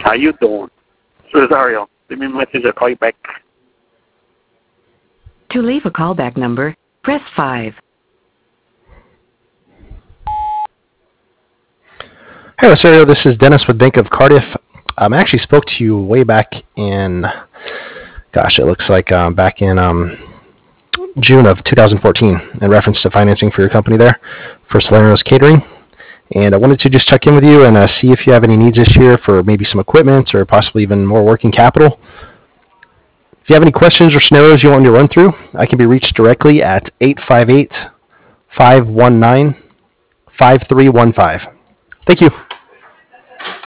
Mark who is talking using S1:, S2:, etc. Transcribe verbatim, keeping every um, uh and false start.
S1: How you doing? Rosario, leave me a message. I'll call you back.
S2: To leave a callback number, press five.
S3: Hey, Rosario, this is Dennis with Bank of Cardiff. Um, I actually spoke to you way back in, gosh, it looks like um, back in um, June of two thousand fourteen in reference to financing for your company there for Salerno's Catering. And I wanted to just check in with you and uh, see if you have any needs this year for maybe some equipment or possibly even more working capital. If you have any questions or scenarios you want me to run through, I can be reached directly at eight five eight, five one nine, five three one five. Thank you.